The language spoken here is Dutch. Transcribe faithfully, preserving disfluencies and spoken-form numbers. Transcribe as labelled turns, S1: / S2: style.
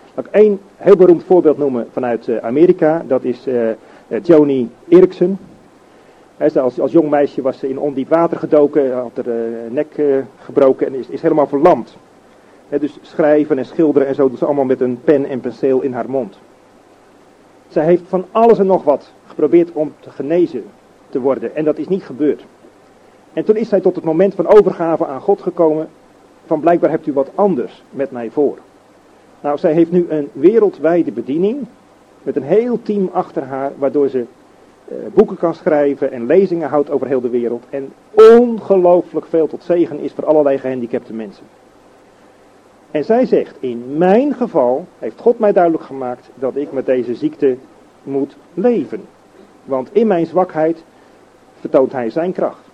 S1: Laat ik één heel beroemd voorbeeld noemen vanuit uh, Amerika. Dat is uh, uh, Joni Eareckson. He, ze als, als jong meisje was ze in ondiep water gedoken, had haar uh, nek uh, gebroken en is, is helemaal verlamd. He, dus schrijven en schilderen en zo doet ze allemaal met een pen en penseel in haar mond. Zij heeft van alles en nog wat geprobeerd om te genezen te worden en dat is niet gebeurd. En toen is zij tot het moment van overgave aan God gekomen van blijkbaar hebt u wat anders met mij voor. Nou, zij heeft nu een wereldwijde bediening met een heel team achter haar waardoor ze uh, boeken kan schrijven en lezingen houdt over heel de wereld en ongelooflijk veel tot zegen is voor allerlei gehandicapte mensen. En zij zegt, in mijn geval heeft God mij duidelijk gemaakt dat ik met deze ziekte moet leven. Want in mijn zwakheid vertoont hij zijn kracht.